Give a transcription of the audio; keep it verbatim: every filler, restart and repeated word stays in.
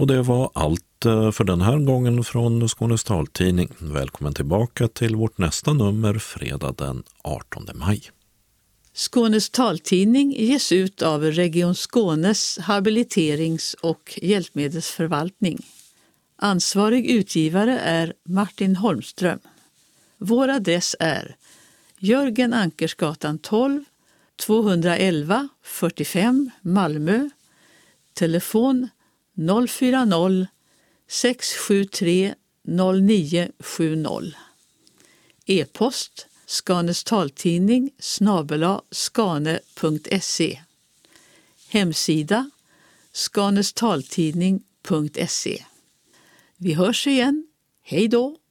Och det var allt för den här gången från Skånes taltidning. Välkommen tillbaka till vårt nästa nummer fredag den artonde maj. Skånes taltidning ges ut av Region Skånes habiliterings- och hjälpmedelsförvaltning. Ansvarig utgivare är Martin Holmström. Vår adress är Jörgen Ankersgatan tolv, tvåhundraelva fyrtiofem Malmö. Telefon noll fyra noll sex sju tre noll nio sju noll. E-post Skanes taltidning snabel-a skane punkt se. Hemsida skanestaltidning punkt se. Vi hörs igen. Hej då!